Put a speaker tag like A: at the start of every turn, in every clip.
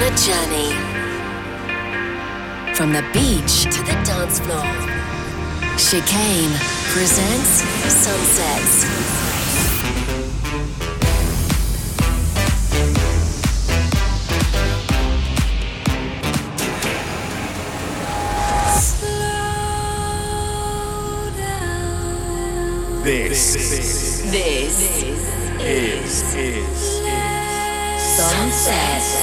A: The journey from the beach to the dance floor. Chicane presents Sunsets.
B: This is
A: Sunset.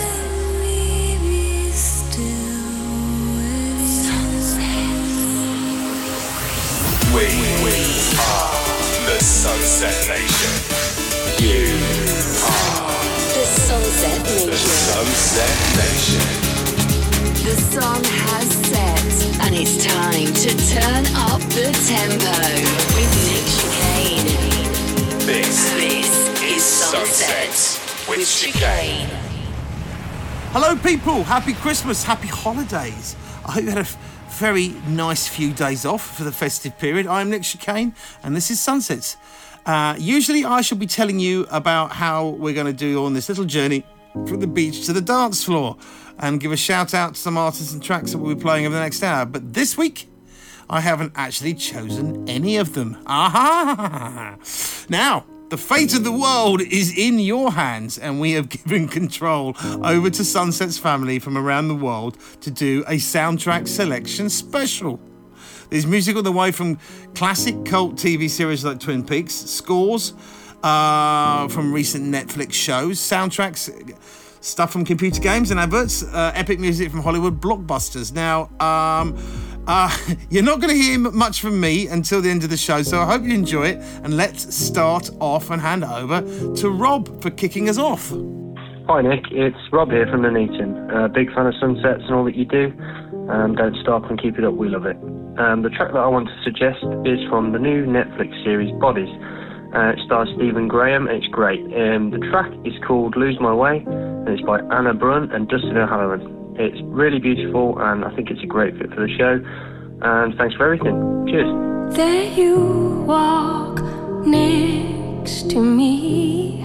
B: We are the Sunset Nation. You are
A: The Sunset
B: the
A: Nation.
B: Sunset Nation.
A: The sun has set, and it's time to turn up the tempo with Nick Chicane.
B: This
A: is
B: Sunset with Chicane.
C: Hello people, happy Christmas, happy holidays. I hope you had a very nice few days off for the festive period. I'm Nick Chicane and this is Sunsets. Usually I shall be telling you about how we're going to do on this little journey from the beach to the dance floor and give a shout out to some artists and tracks that we'll be playing over the next hour. But this week, I haven't actually chosen any of them. Aha! Now, the fate of the world is in your hands, and we have given control over to Sunset's family from around the world to do a soundtrack selection special. There's music all the way from classic cult TV series like Twin Peaks, scores from recent Netflix shows, soundtracks, stuff from computer games and adverts, epic music from Hollywood blockbusters. Now, you're not going to hear much from me until the end of the show, so I hope you enjoy it. And let's start off and hand over to Rob for kicking us off.
D: Hi Nick, it's Rob here from Nuneaton. Big fan of Sunsets and all that you do. Don't stop and keep it up, we love it. The track that I want to suggest is from the new Netflix series Bodies. It stars Stephen Graham and it's great. The track is called Lose My Way and it's by Anna Brunn and Dustin O'Halloran. It's really beautiful and I think it's a great fit for the show. And thanks for everything. Cheers.
E: There you walk next to me.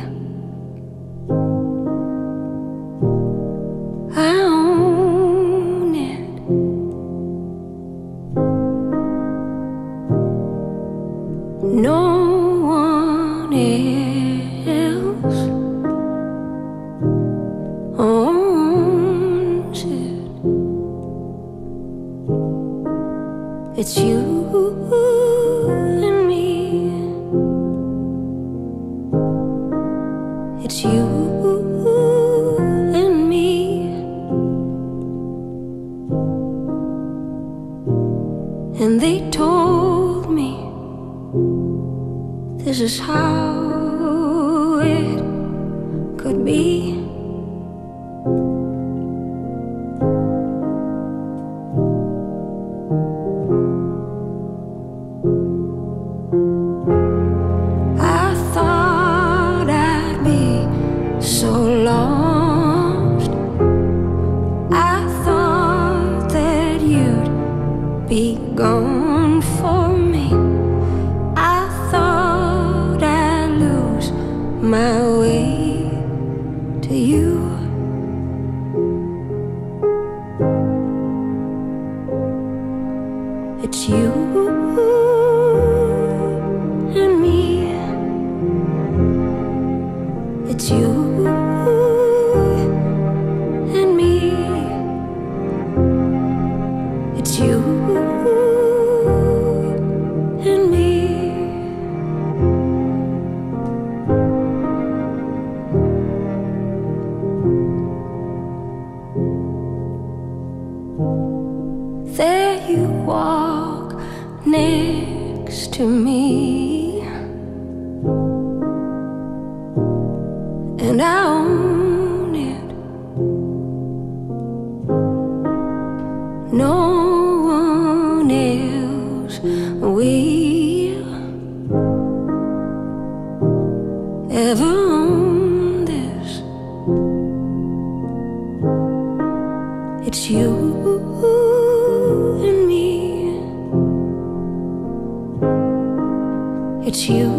E: I own it. No one else owns it. It's you and me. It's you and me. And they told me this is how it could be. I thought I'd be so lost. I thought that you'd be gone for me. I thought I'd lose my way to you. It's you and me. It's you and me. It's you and me. There you walk next to me, and I own it. No one else will ever own this. It's you and me. It's you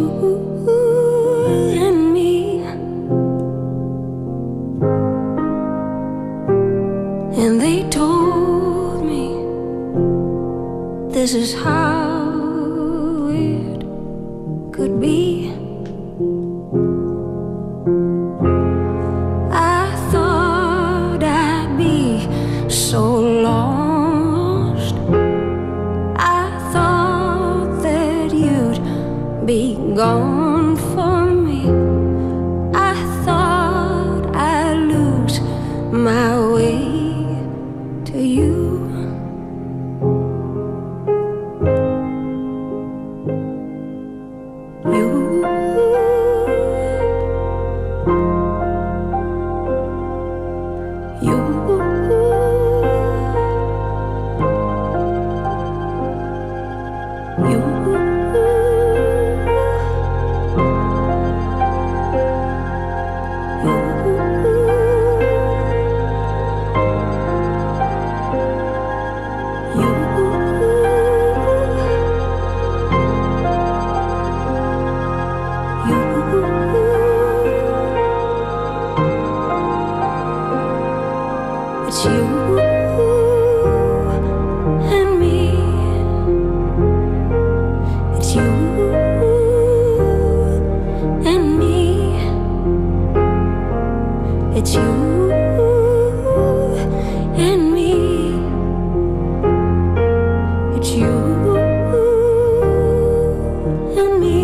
E: and me. this is how it could be. I thought I'd be so lost. I thought that you'd be gone for me. I thought I'd lose my way to you. It's you and me. It's you and me. It's you and me. It's you and me.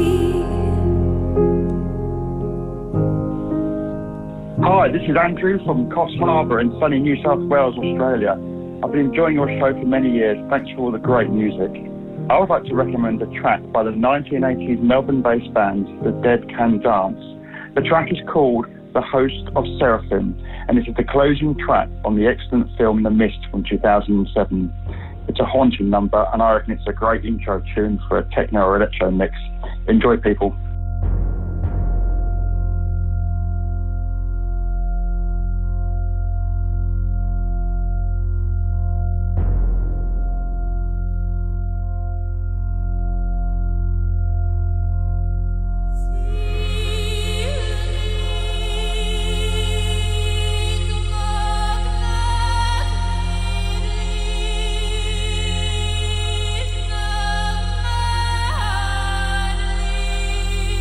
F: Hi, this is Andrew from Coffs Harbour in sunny New South Wales, Australia. I've been enjoying your show for many years. Thanks for all the great music. I would like to recommend a track by the 1980s Melbourne-based band The Dead Can Dance. The track is called The Host of Seraphim, and it is the closing track on the excellent film The Mist from 2007. It's a haunting number, and I reckon it's a great intro tune for a techno or electro mix. Enjoy, people.
G: Thank you.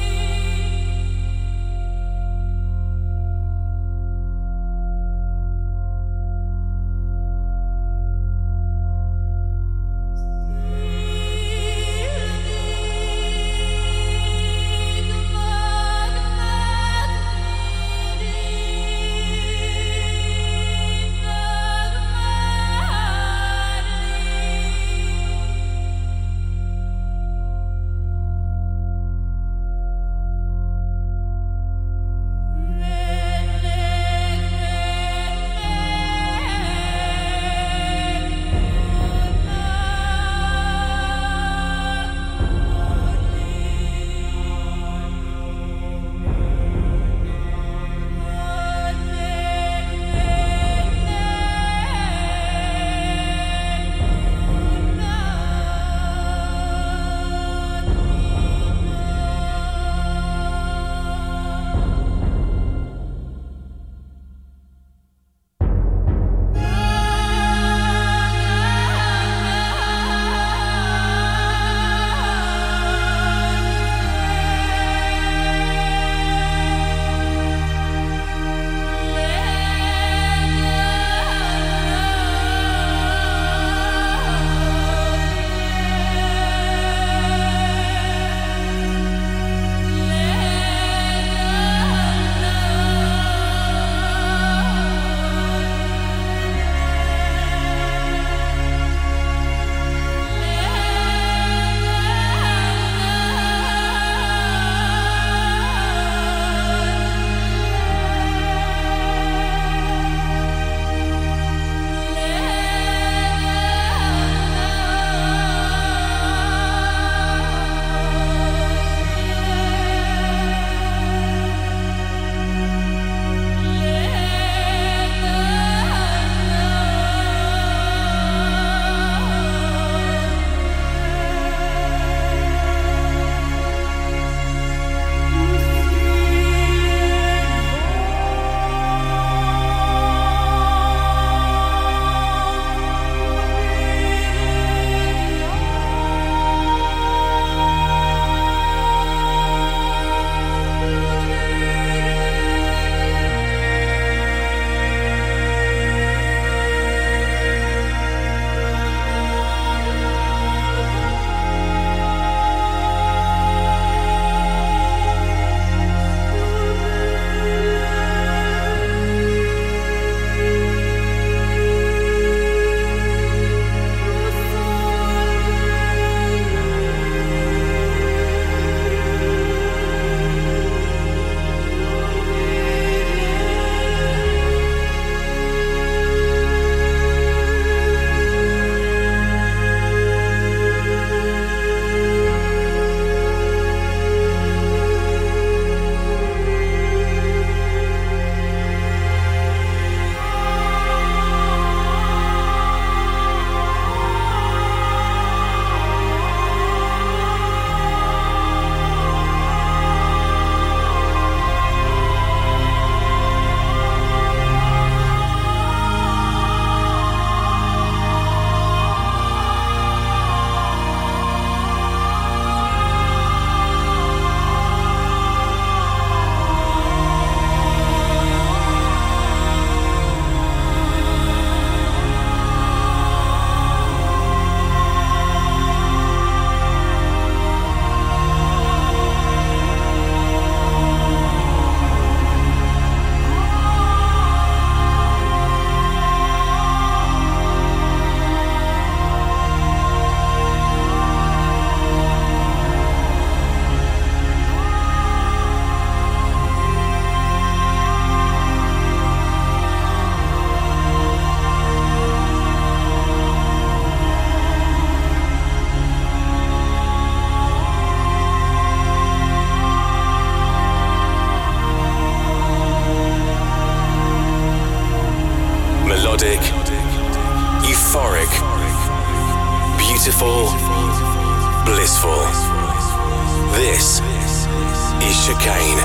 B: is Chicane.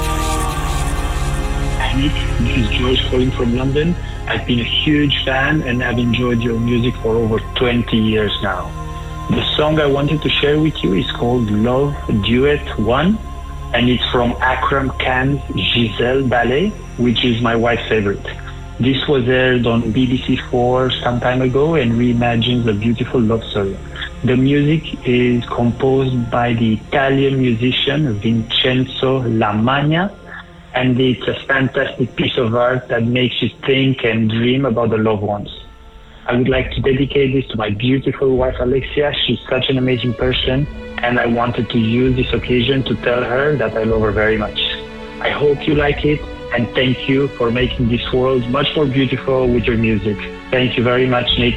G: Nick, this is George calling from London. I've been a huge fan and I've enjoyed your music for over 20 years now. The song I wanted to share with you is called Love Duet 1, and it's from Akram Khan's Giselle Ballet, which is my wife's favorite. This was aired on BBC4 some time ago and reimagines a beautiful love story. The music is composed by the Italian musician Vincenzo Lamagna, and it's a fantastic piece of art that makes you think and dream about the loved ones. I would like to dedicate this to my beautiful wife Alexia. She's such an amazing person, and I wanted to use this occasion to tell her that I love her very much. I hope you like it, and thank you for making this world much more beautiful with your music. Thank you very much, Nick.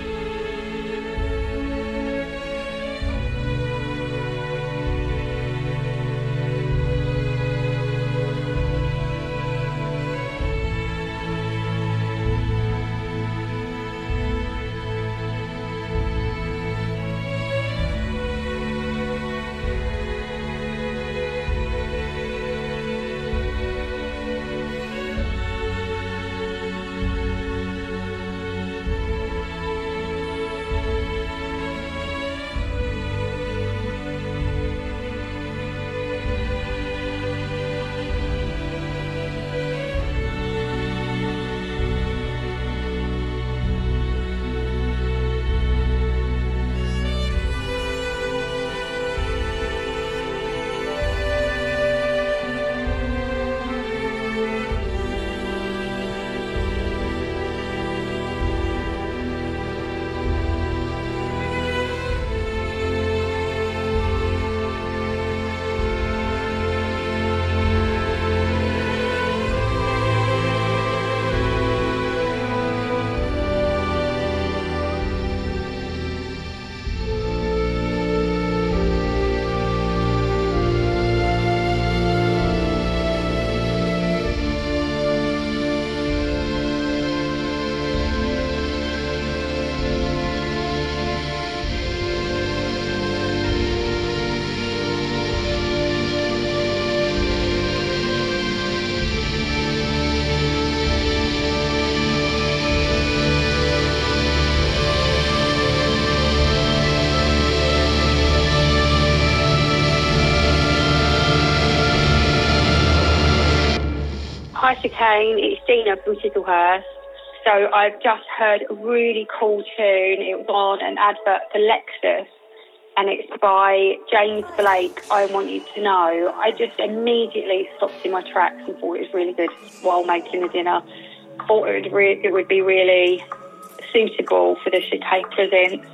H: Hi Chicane, it's Dina from Chislehurst. So I've just heard a really cool tune. It was on an advert for Lexus and it's by James Blake, I Want You to Know. I just immediately stopped in my tracks and thought it was really good while making the dinner. Thought it would be really suitable for the Chicane Presents.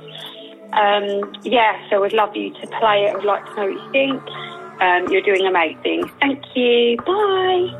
H: So I'd love you to play it. I'd like to know what you think. You're doing amazing. Thank you. Bye.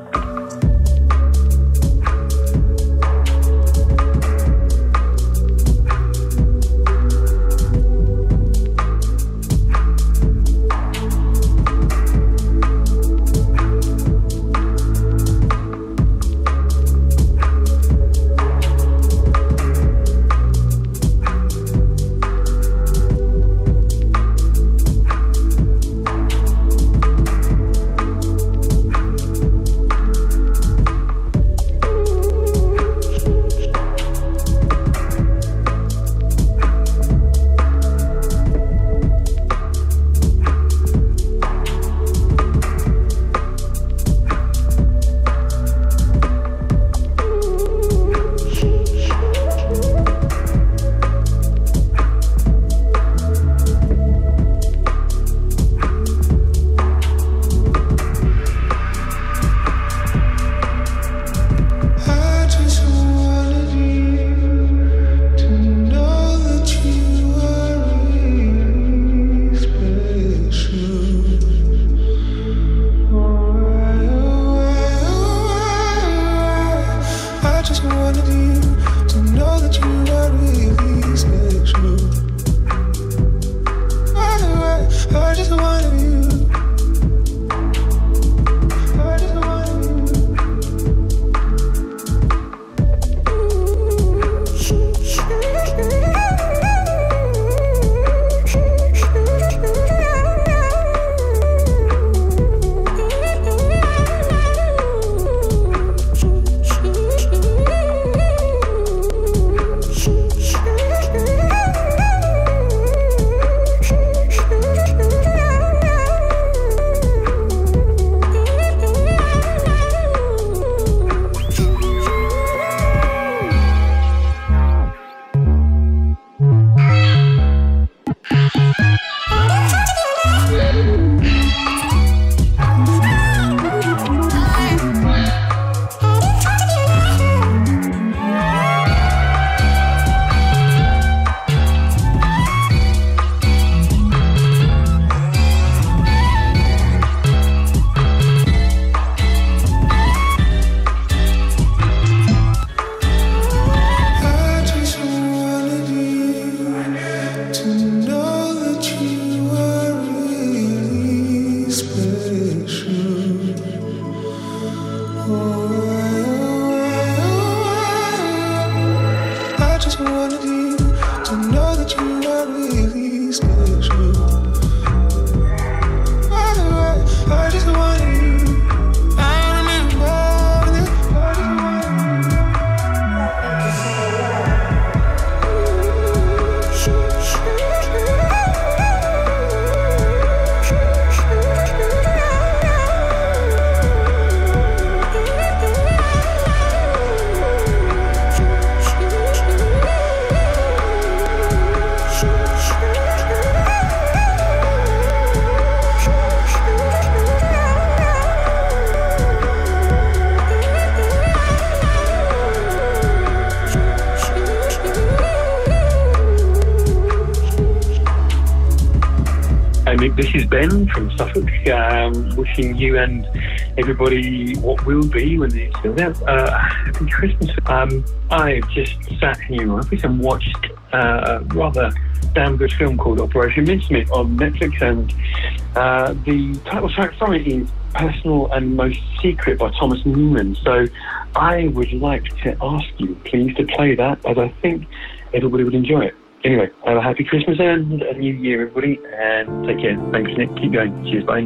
G: this is Ben from Suffolk, wishing you and everybody what will be when it's still there. Happy Christmas. I just sat here in my office and watched a rather damn good film called Operation Mincemeat on Netflix, and the title track from it is Personal and Most Secret by Thomas Newman. So I would like to ask you please to play that, as I think everybody would enjoy it. Anyway, have a happy Christmas and a new year, everybody, and take care. Thanks, Nick. Keep going. Cheers, bye.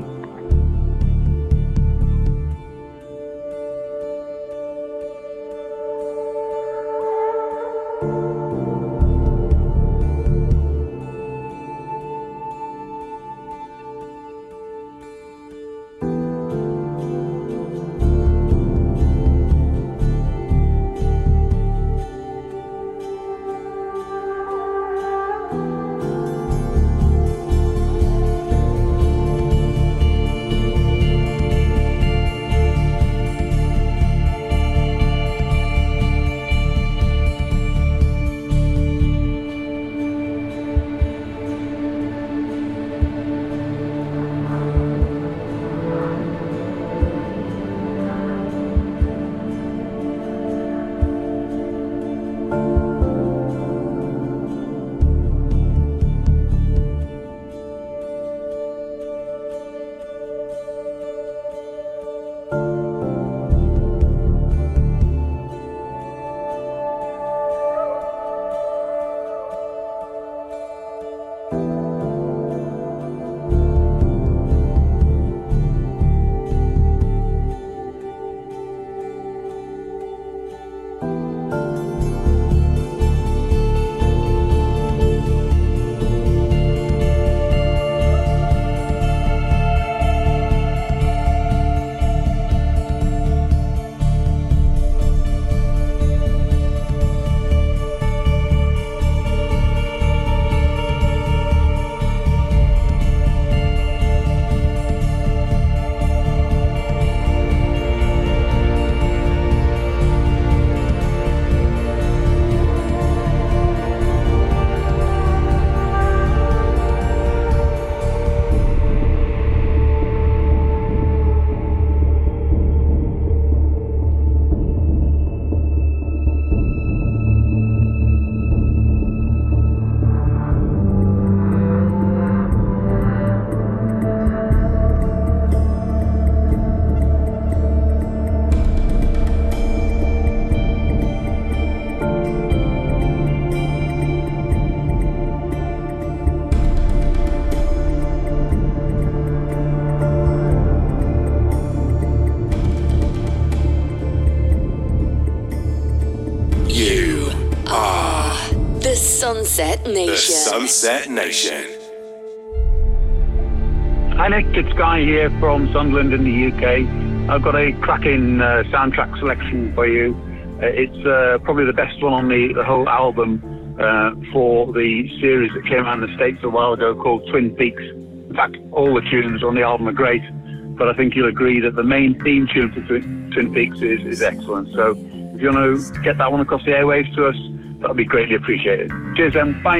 A: Sunset Nation.
B: The Sunset Nation.
I: Hi Nick, it's Guy here from Sunderland in the UK. I've got a cracking soundtrack selection for you. It's probably the best one on the whole album for the series that came out in the States a while ago called Twin Peaks. In fact, all the tunes on the album are great, but I think you'll agree that the main theme tune for Twin Peaks is excellent. So if you want to get that one across the airwaves to us, that would be greatly appreciated. Cheers then, bye.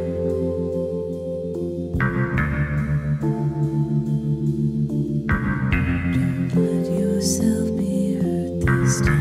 E: Let yourself be hurt this time.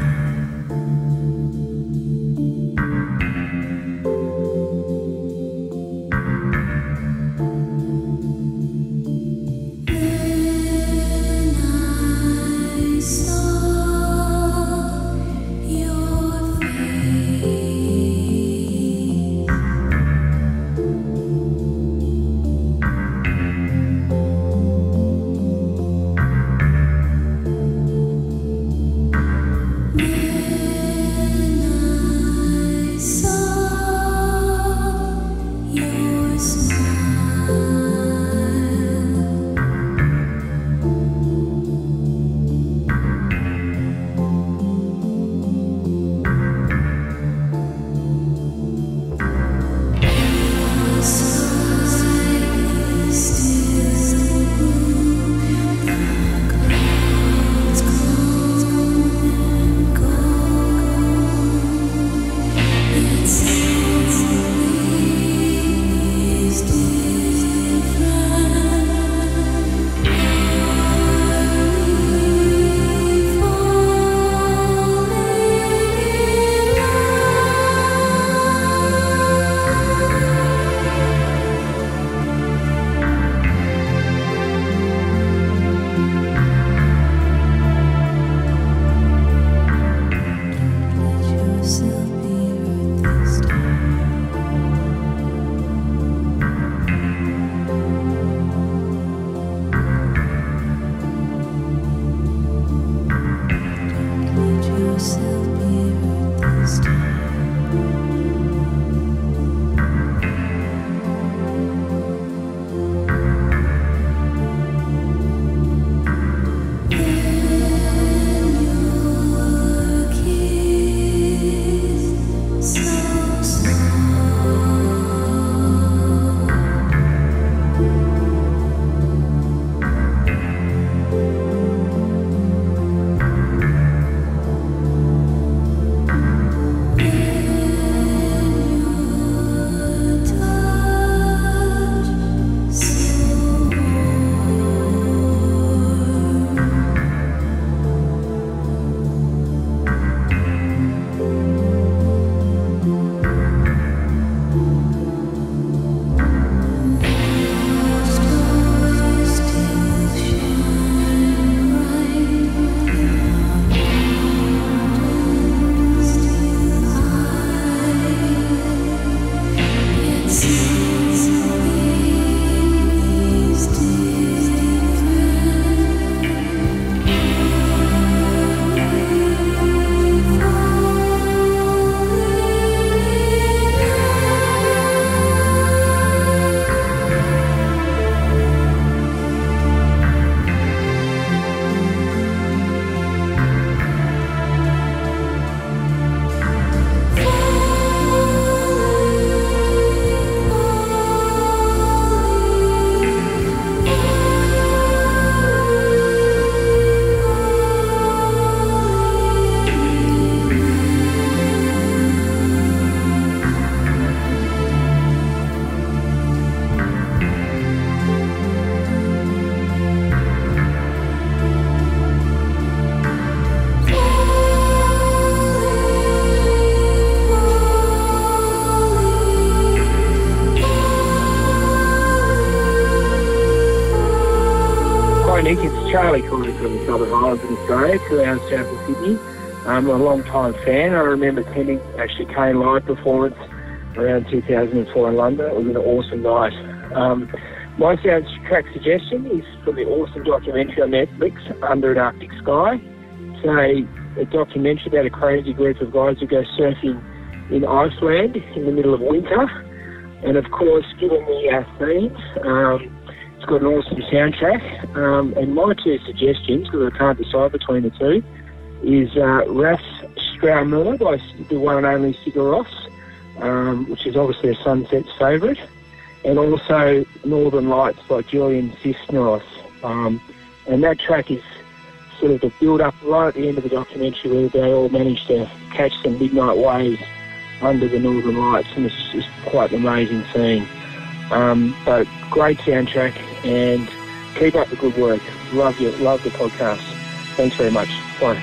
J: Charlie calling from the Southern Highlands in Australia, 2 hours south of Sydney. I'm a long-time fan. I remember attending actually Kane live performance around 2004 in London. It was an awesome night. My soundtrack suggestion is from the awesome documentary on Netflix, Under an Arctic Sky. It's a documentary about a crazy group of guys who go surfing in Iceland in the middle of winter. And of course, given the themes, it's got an awesome soundtrack. And my two suggestions, because I can't decide between the two, is Ras Straumer by the one and only Sigur Rós, which is obviously a Sunset's favourite, and also Northern Lights by Julian Cisneros. And that track is sort of the build-up right at the end of the documentary where they all managed to catch some midnight waves under the Northern Lights, and it's just quite an amazing scene. But great soundtrack, and keep up the good work. Love the podcast. Thanks very much. Bye.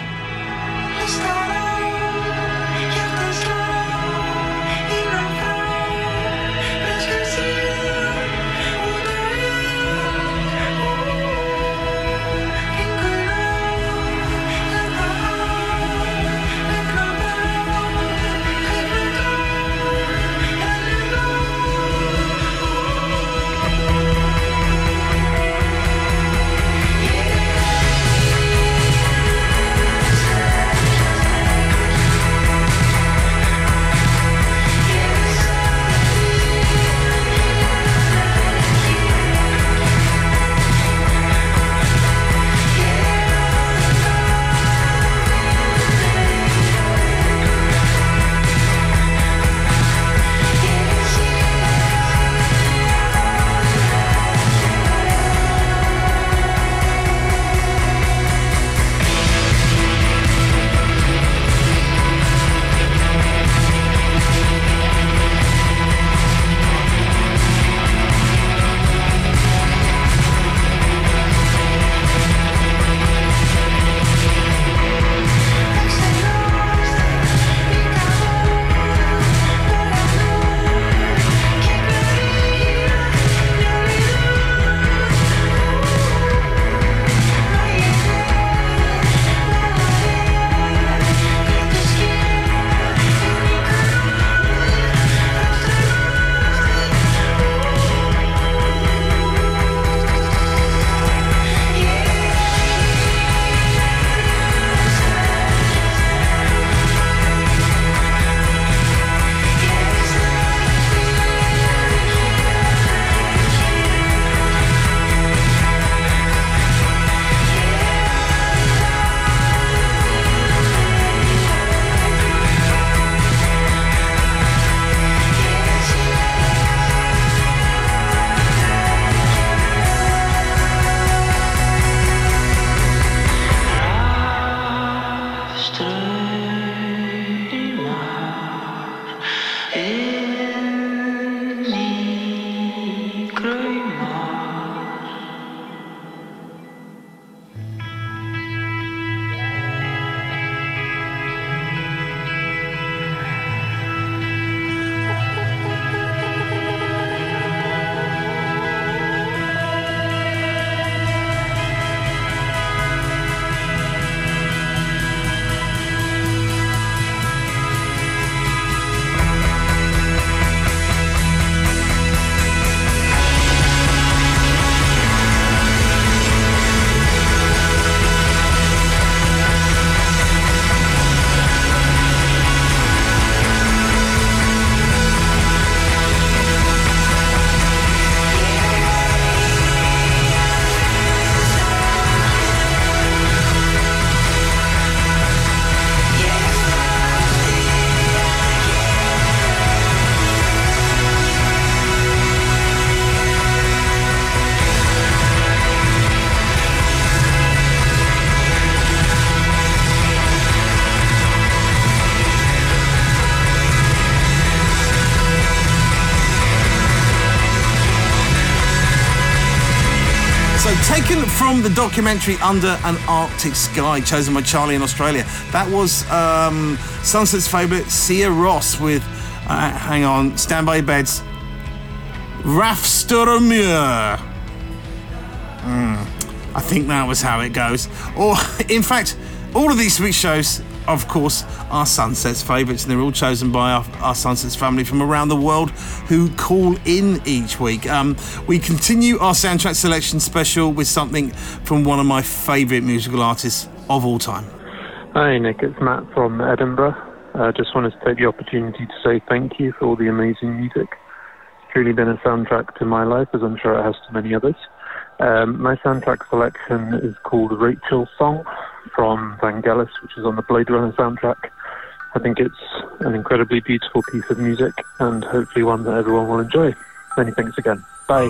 C: Taken from the documentary Under an Arctic Sky, chosen by Charlie in Australia. That was Sunset's favourite, Sigur Rós, with, hang on, stand by your beds, Rafsturmur. I think that was how it goes. Or, in fact, all of these week's shows, of course, are Sunset's favourites, and they're all chosen by our Sunsets family from around the world who call in each week. We continue our soundtrack selection special with something from one of my favourite musical artists of all time.
D: Hi Nick, it's Matt from Edinburgh. I just wanted to take the opportunity to say thank you for all the amazing music. It's truly been a soundtrack to my life, as I'm sure it has to many others. My soundtrack selection is called Rachel Song from Vangelis, which is on the Blade Runner soundtrack. I think it's an incredibly beautiful piece of music and hopefully one that everyone will enjoy. Many thanks again. Bye.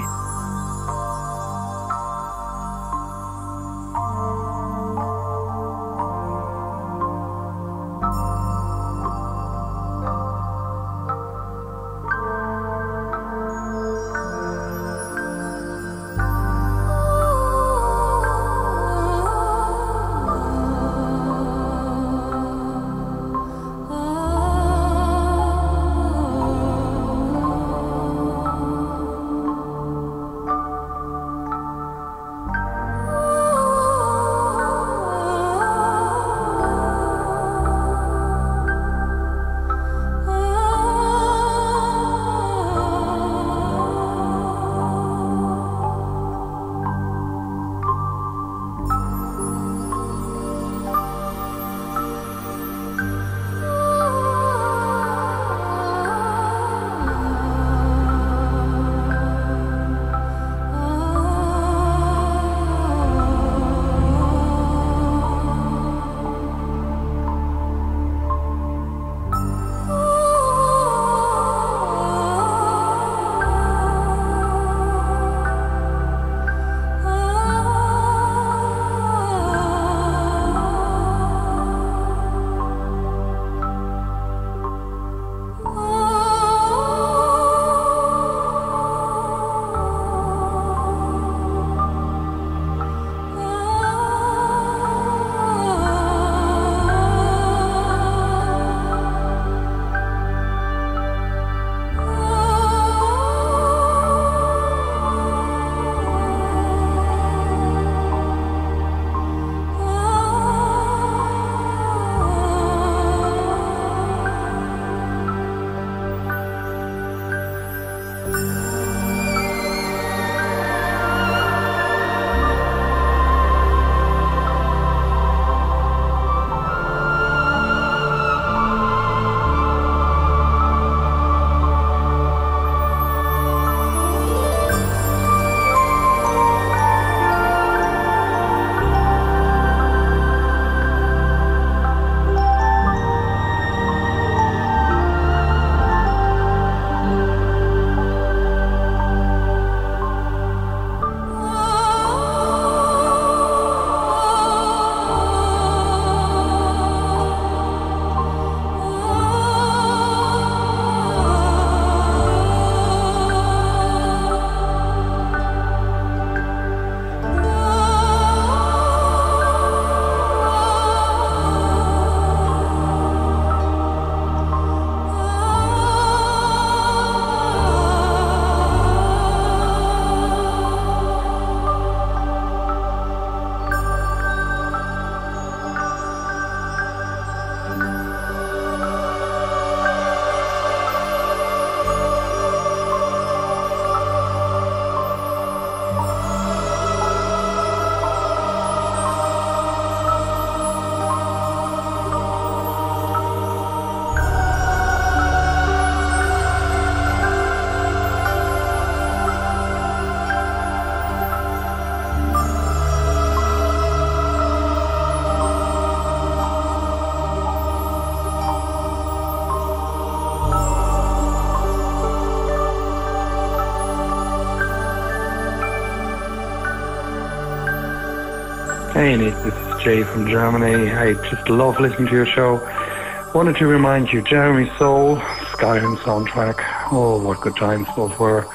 K: Hey Nick, this is Jay from Germany. I just love listening to your show. Wanted to remind you, Jeremy Soule, Skyrim soundtrack. Oh, what good times those were.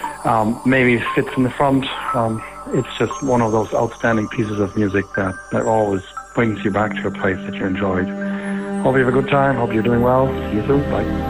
K: Maybe Fits in the Front. It's just one of those outstanding pieces of music that always brings you back to a place that you enjoyed. Hope you have a good time. Hope you're doing well. See you soon. Bye.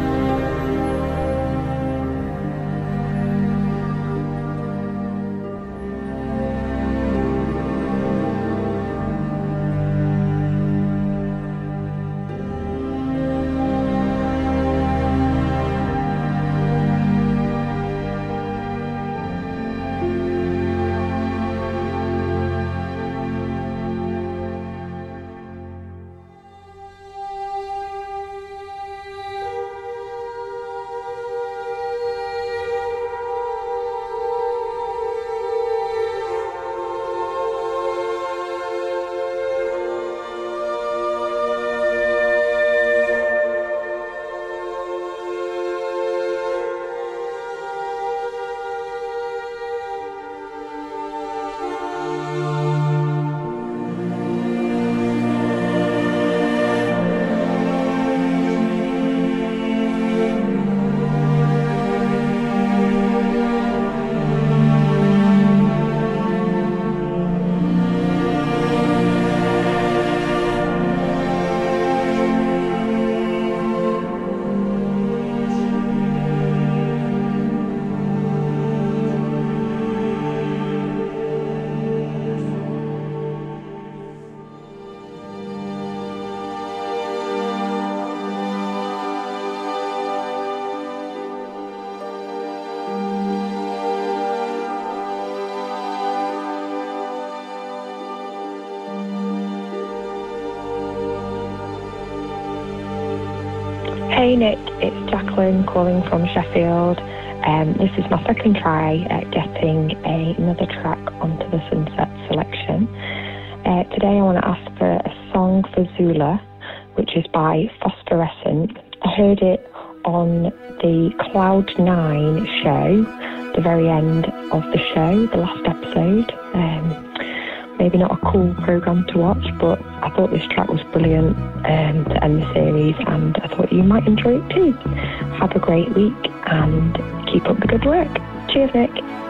L: Hey Nick, it's Jacqueline calling from Sheffield. This is my second try at getting another track onto the Sunset selection. Today I want to ask for a song for Zula, which is by Phosphorescent. I heard it on the Cloud9 show, the very end of the show, the last episode. Maybe not a cool programme to watch, but I thought this track was brilliant to end the series, and I thought you might enjoy it too. Have a great week and keep up the good work. Cheers, Nick.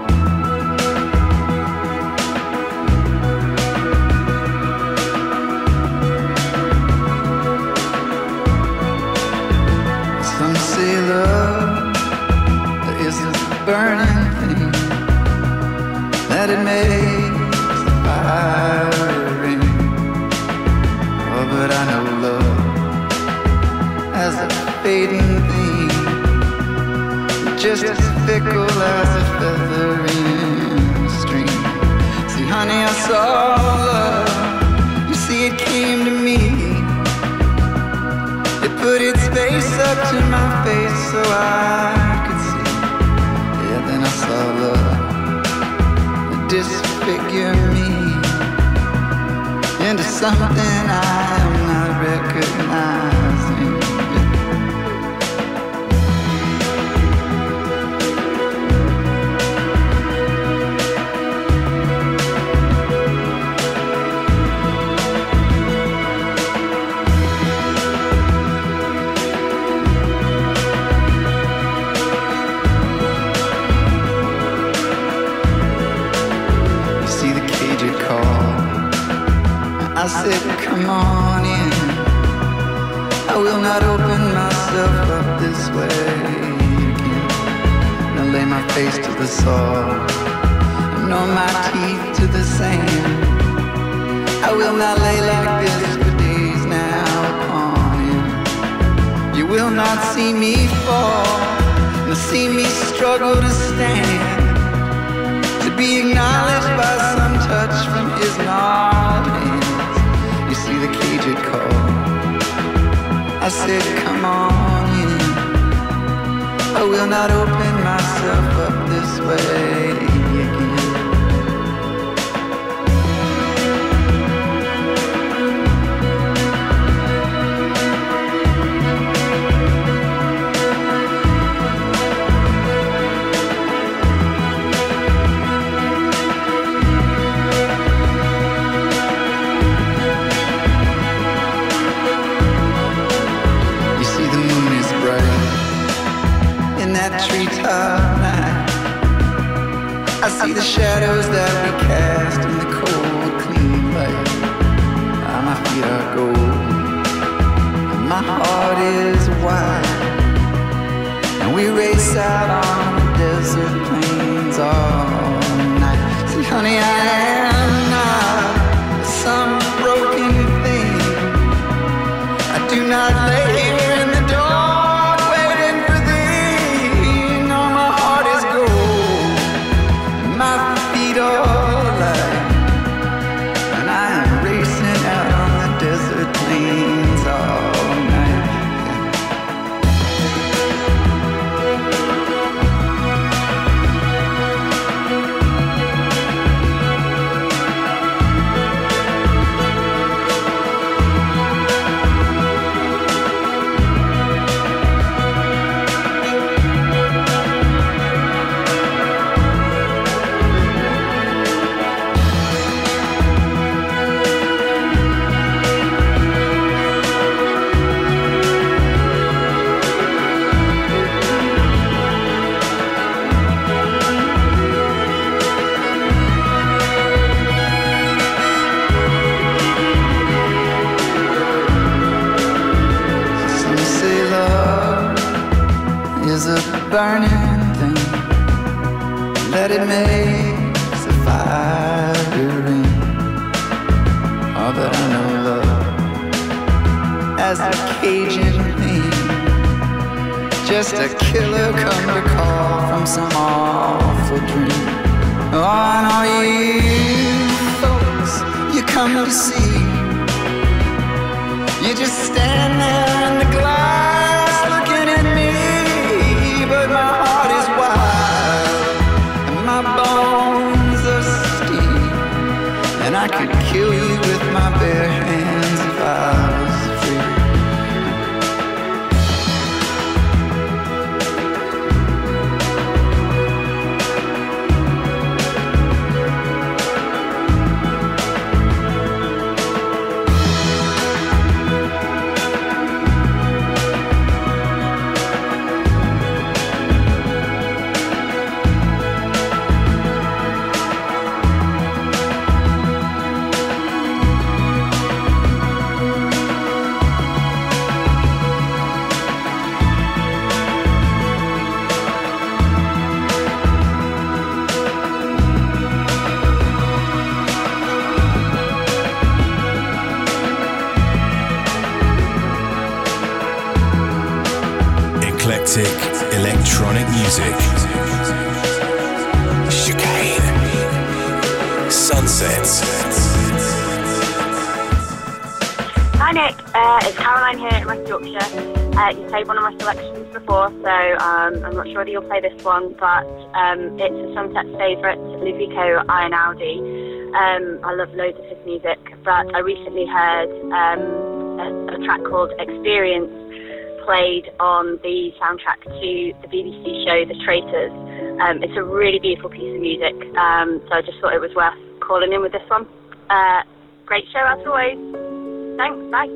M: Some say love is a burning thing, that it makes the fire ring. Oh, but I know love as a fading thing, just as fickle as a feather in a stream. See, honey, I saw love, you see it came to me. It put its face up to my face so I could see. Yeah, then I saw love disfigure me into something I am not recognizing. I said, come on in. I will not open myself up this way again. Now lay my face to the soil, nor my teeth to the sand. I will not lay like this for days now upon him. You will not see me fall, nor see me struggle to stand, to be acknowledged by some touch from his gnarled hand. See the cage it called. I said, come on in. I will not open myself up this way again. Treetop night, I see the shadows that we cast in the cold, clean light. Ah, my feet are gold, and my heart is wide, and we race out on the desert plains all night. See, honey, I am not some broken thing. I do not lay here in the dark. Burning thing, that it makes a fire ring. Oh, but I know love as a Cajun thing, just a killer come to call from some awful dream. Oh, and all you folks you come to see, you just stand there in the glass looking
B: Authentic electronic music. Chicane. Sunsets.
N: Hi Nick, it's Caroline here in West Yorkshire. You played one of my selections before, so I'm not sure whether you'll play this one, but it's a Sunset favourite, Ludovico Einaudi. I love loads of his music, but I recently heard a track called Experience played on the soundtrack to the BBC show The Traitors. It's a really beautiful piece of music, so I just thought it was worth calling in with this one. Great show as always. Thanks, bye.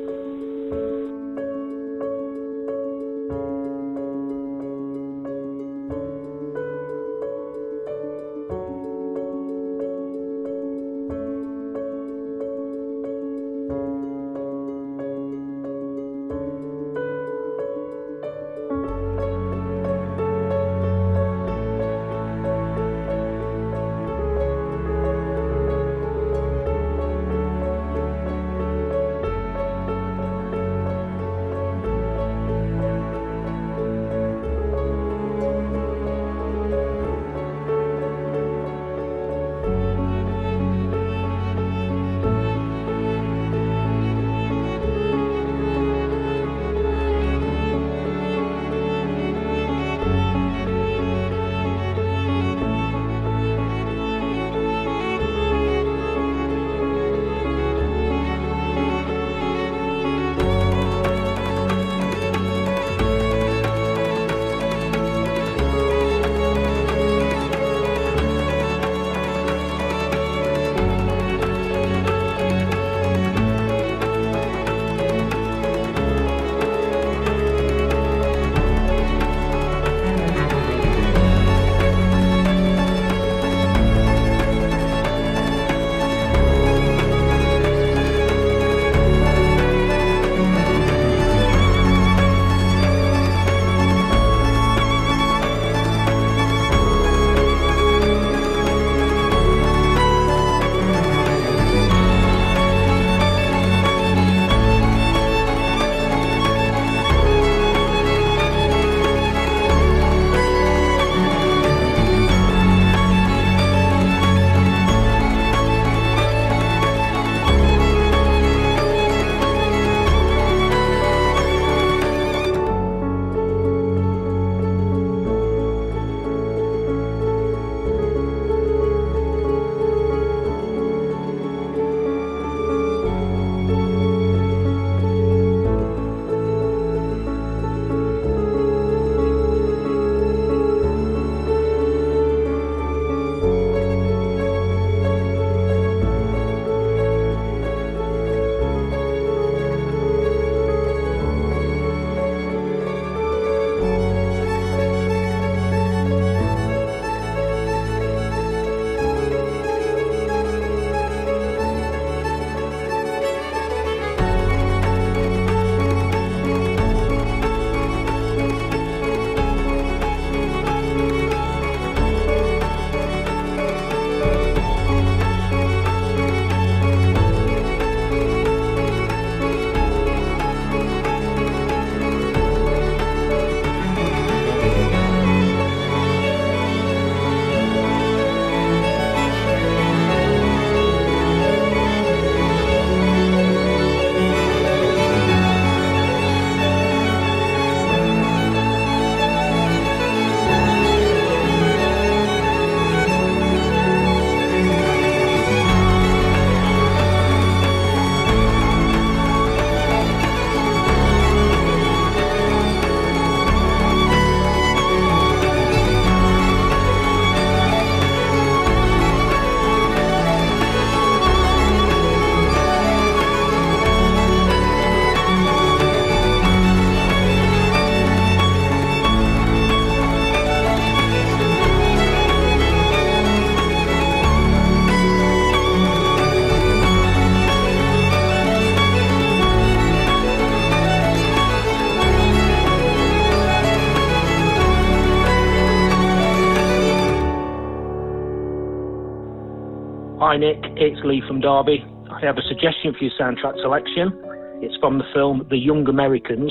O: Hi Nick, it's Lee from Derby. I have a suggestion for your soundtrack selection. It's from the film The Young Americans,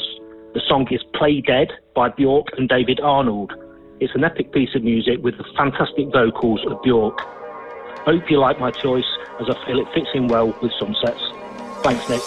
O: The song is Play Dead by Bjork and David Arnold. It's an epic piece of music with the fantastic vocals of Bjork. Hope you like my choice, as I feel it fits in well with Sunsets. Thanks, Nick.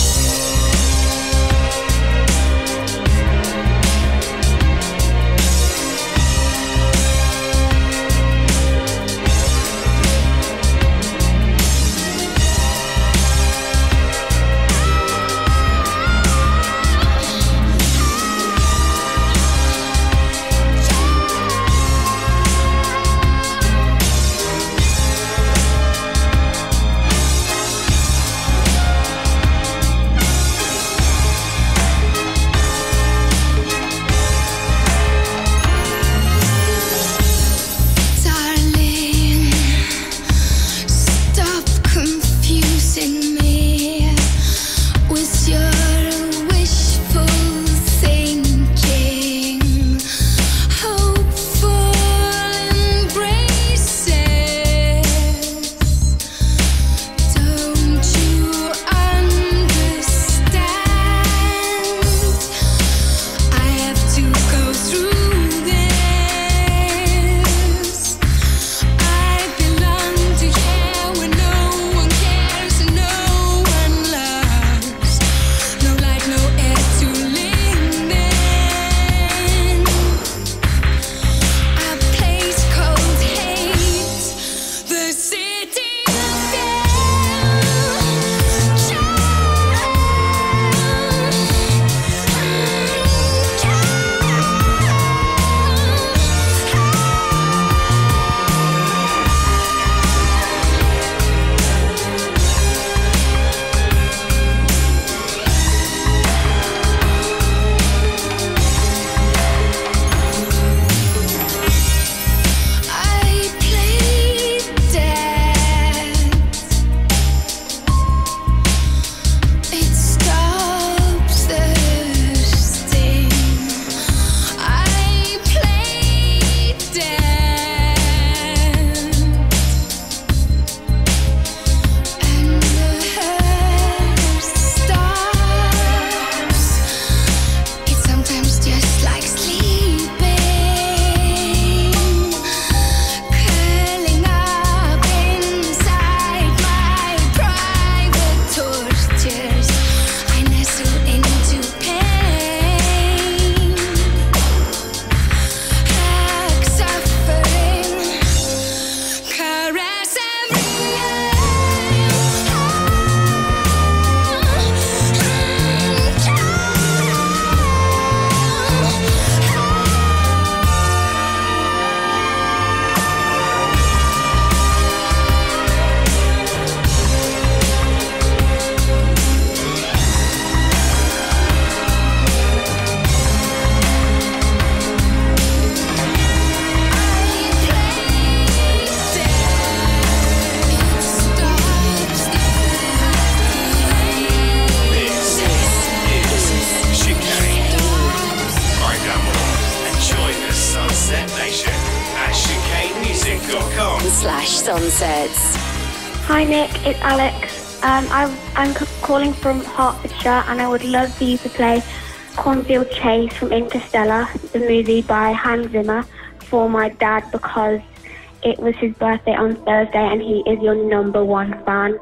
A: Sunsets.
P: Hi Nick, it's Alex. I'm calling from Hertfordshire and I would love for you to play Cornfield Chase from Interstellar, the movie by Hans Zimmer, for my dad because it was his birthday on Thursday and he is your #1 fan.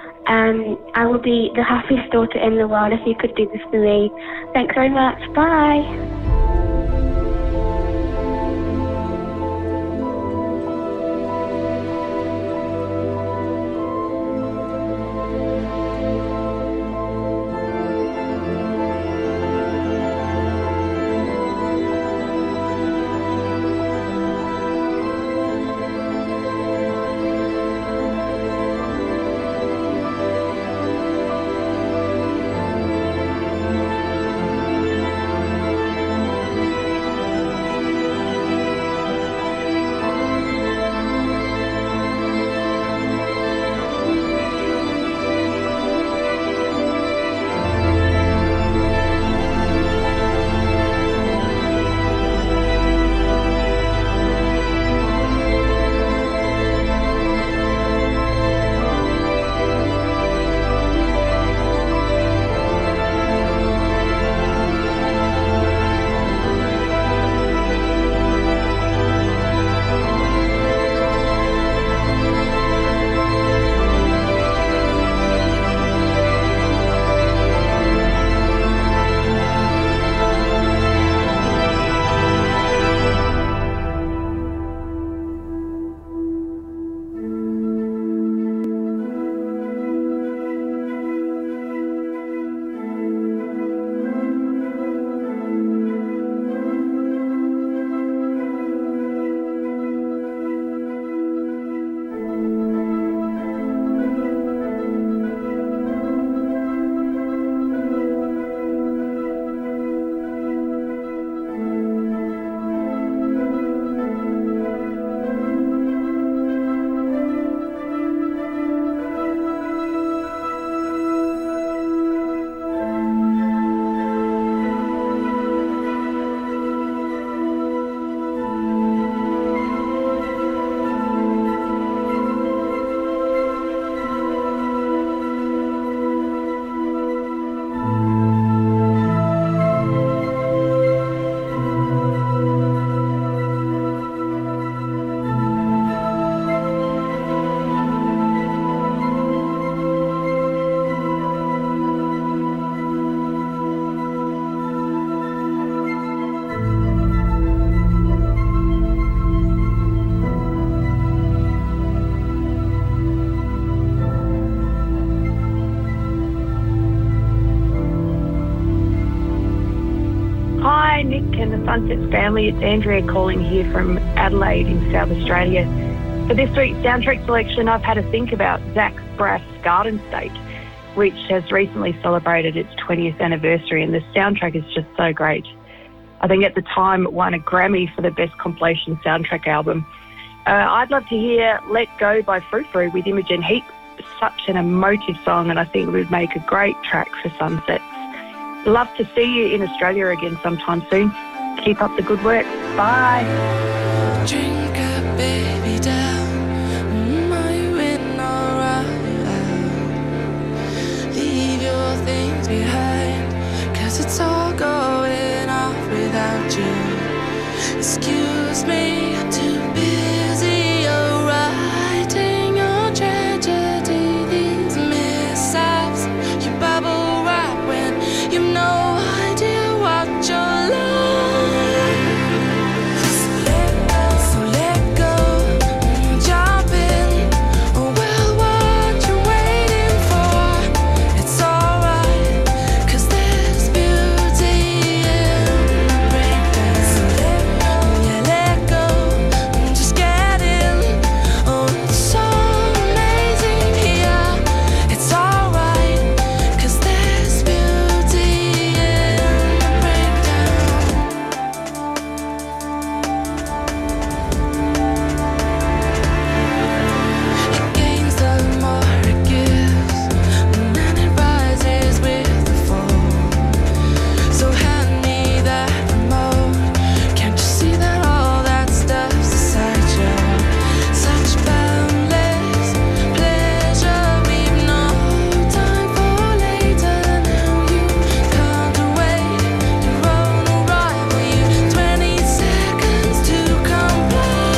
P: I would be the happiest daughter in the world if you could do this for me. Thanks very much. Bye.
Q: Nick and the Sunsets family. It's Andrea calling here from Adelaide in South Australia. For this week's soundtrack selection, I've had to think about Zach Braff's Garden State, which has recently celebrated its 20th anniversary, and the soundtrack is just so great. I think at the time it won a Grammy for the Best Compilation Soundtrack Album. I'd love to hear Let Go by Frou Frou with Imogen Heap. Such an emotive song, and I think it would make a great track for Sunsets. Love to see you in Australia again sometime soon. Keep up the good work. Bye.
R: Drink up, baby, down. Are you in alright? Leave your things behind, 'cause it's all going off without you. Excuse me, too busy, you're writing your tragedy. These mishaps, you bubble right when you have no idea what you're like. So let go, jump in. Oh well, what you waiting for? It's alright, 'cause there's beauty in the breakdown. So let go, just get in. Oh, it's so amazing here. It's alright, 'cause there's beauty in the breakdown. It gains the more it gives, and then it rises with the fall. So hand me that remote. Can't you see that all that stuff's a sideshow? Such boundless pleasure, we've no time for later. Now you can't wait your own arrival. You 20 seconds to comply.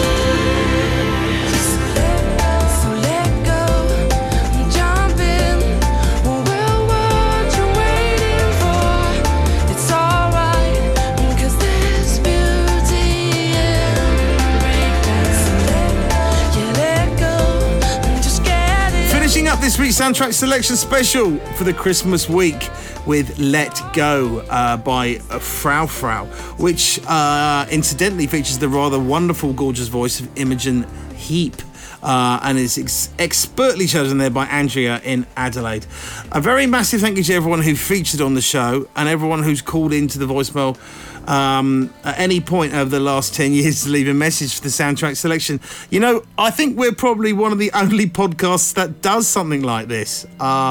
R: So let go, jump in. Well, what you waiting for? It's alright, 'cause there's beauty in the breakdown. So let go, just get in.
C: Finishing up this week's soundtrack selection special for the Christmas week with Let Go by Frou Frou, which incidentally features the rather wonderful, gorgeous voice of Imogen Heap. And is expertly chosen there by Andrea in Adelaide. A very massive thank you to everyone who featured on the show and everyone who's called into the voicemail at any point over the last 10 years to leave a message for the soundtrack selection. You know, I think we're probably one of the only podcasts that does something like this.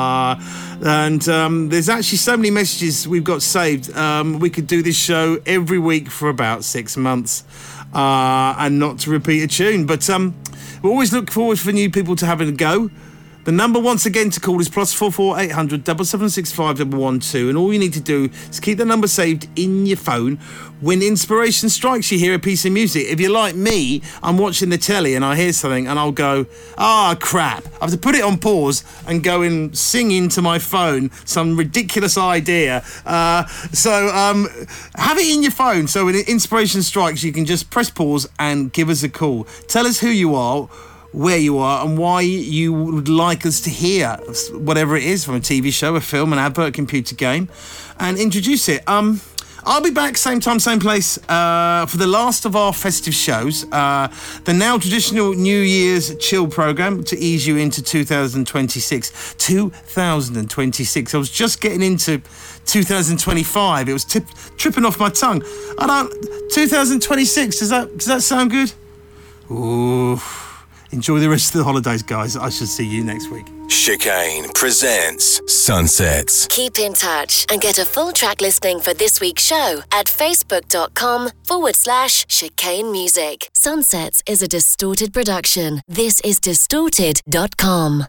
C: And there's actually so many messages we've got saved. We could do this show every week for about 6 months and not to repeat a tune. But we always look forward for new people to having a go. The number once again to call is +44 800 765 112, and all you need to do is keep the number saved in your phone. When inspiration strikes, you hear a piece of music. If you're like me, I'm watching the telly and I hear something and I'll go, crap. I have to put it on pause and go and sing into my phone some ridiculous idea. So have it in your phone, so when inspiration strikes, you can just press pause and give us a call. Tell us who you are, where you are, and why you would like us to hear whatever it is, from a TV show, a film, an advert, computer game, and introduce it. I'll be back same time, same place for the last of our festive shows, the now traditional New Year's chill programme to ease you into 2026. 2026. I was just getting into 2025. It was tripping off my tongue. 2026. Does that sound good? Ooh. Enjoy the rest of the holidays, guys. I shall see you next week.
B: Chicane presents Sunsets.
S: Keep in touch and get a full track listing for this week's show at facebook.com/Chicane Music. Sunsets is a Distorted production. This is distorted.com.